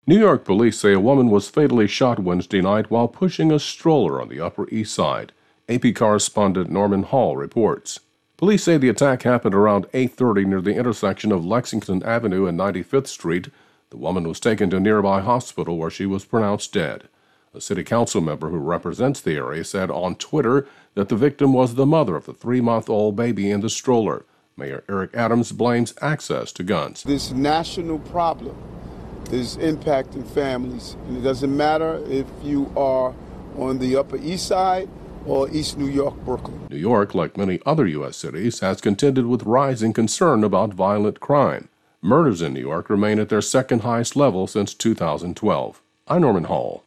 New York police say a woman was fatally shot Wednesday night while pushing a stroller on the Upper East Side. AP correspondent Norman Hall reports. Police say the attack happened around 8:30 near the intersection of Lexington Avenue and 95th Street. The woman was taken to a nearby hospital where she was pronounced dead. A city council member who represents the area said on Twitter that the victim was the mother of the 3-month-old baby in the stroller. Mayor Eric Adams blames access to guns. This national problem is impacting families, and it doesn't matter if you are on the Upper East Side or East New York, Brooklyn. New York, like many other U.S. cities, has contended with rising concern about violent crime. Murders in New York remain at their second highest level since 2012. I'm Norman Hall.